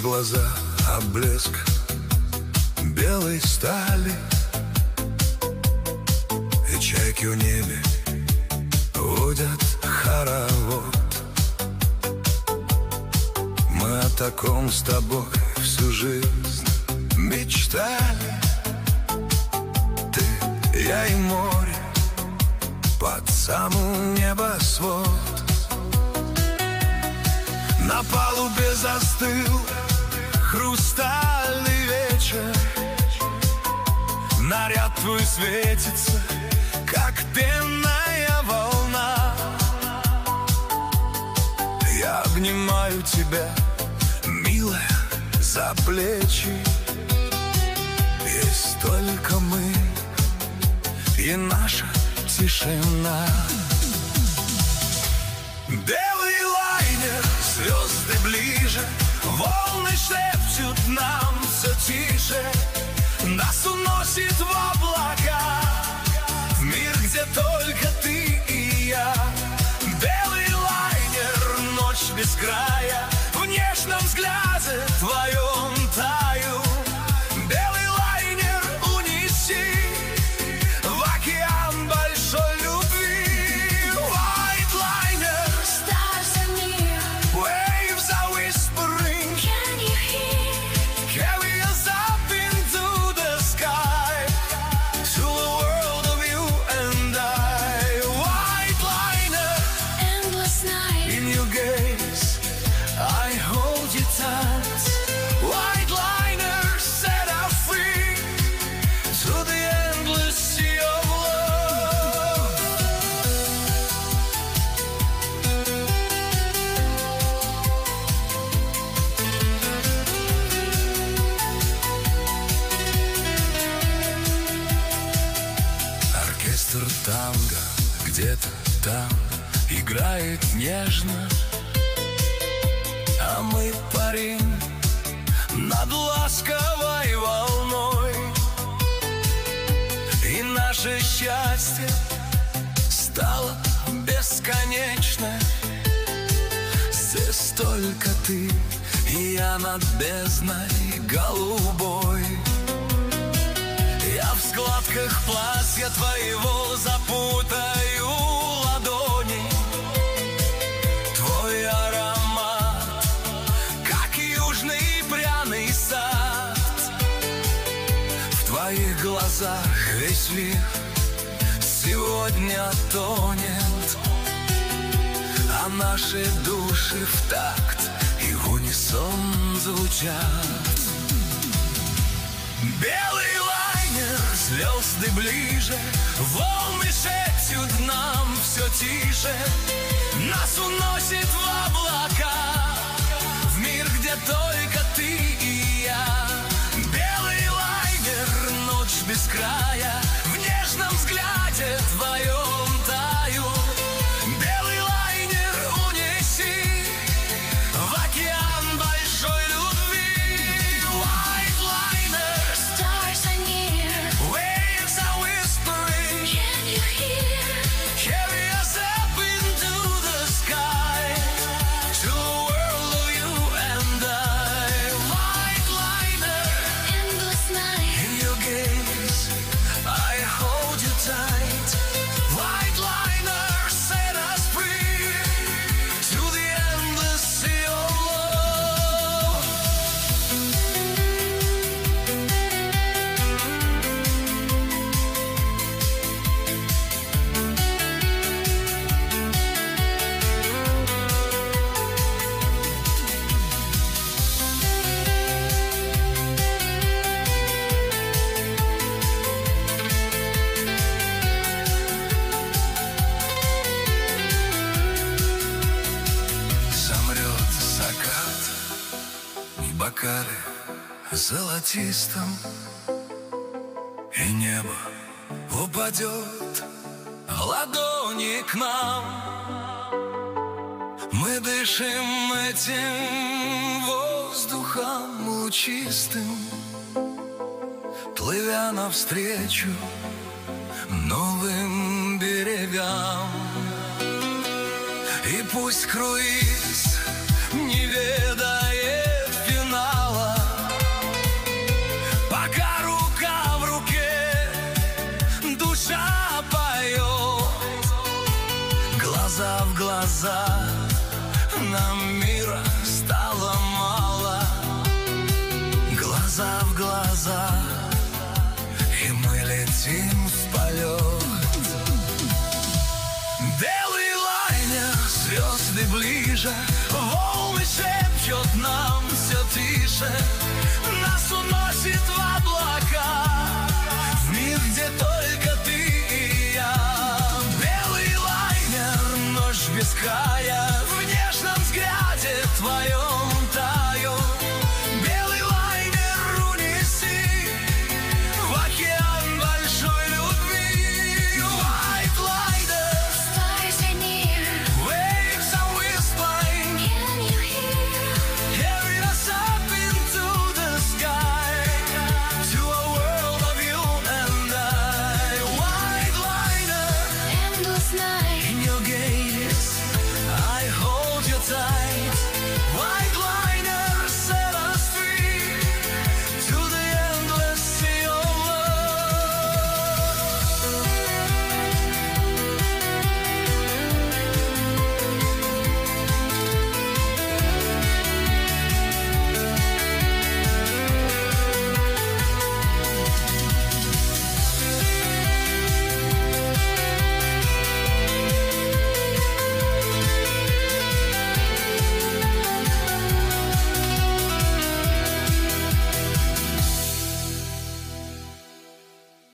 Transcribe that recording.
глаза, а блеск белой стали. И чайки в небе водят хоровод. Мы о таком с тобой всю жизнь мечтали. Ты, я и море под самый небосвод. На палубе застыл хрустальный вечер. Наряд твой светится, как пенная волна. Я обнимаю тебя, милая, за плечи. Есть только мы и наша тишина. Белый лайнер, звезды ближе, волны шепчут нам все тише. Нас уносит в облака, в мир, где только ты и я. Белый лайнер, ночь без края, в нежном взгляде твоем таю. Белый лайнер унеси в океан большой любви. White liner, Stars are near. waves are whispering. Can you hear? Carry us up into the sky, to a world of you and I. White liner, Endless night. in your gaze, I hold you tight. White liner, set us free to the endless sea of love. Оркестр танго где-то там играет нежно, а мы парим над ласковой волной. И наше счастье стало бесконечно. Здесь только ты и я над бездной голубой. Я в складках платья твоего запутаю ладони. Твой аромат, как южный пряный сад. В твоих глазах весь мир сегодня тонет, а наши души в такт и в унисон звучат. Белый лайнер, звезды ближе, волны шепчут нам все тише. Нас уносит в облака, в мир, где только ты и я. Белый лайнер, ночь без края, в нежном взгляде твоем таю. Белый лайнер унеси в океан большой любви. White liner, Stars are near. waves are whispering. Can you hear? Carry us up into the sky, to a world of you and I. White liner, Endless night. in your gaze, I hold you tight. White liner, set us free to the endless sea of love. Замрет закат в бокале золотистом, и небо упадет в ладони к нам. Мы дышим этим воздухом лучистым, плывя навстречу новым берегам. И пусть круиз не ведает финала, глаза, нам мира стало мало. Глаза в глаза, и мы летим в полет. Белый лайнер, звезды ближе, волны шепчут нам все тише.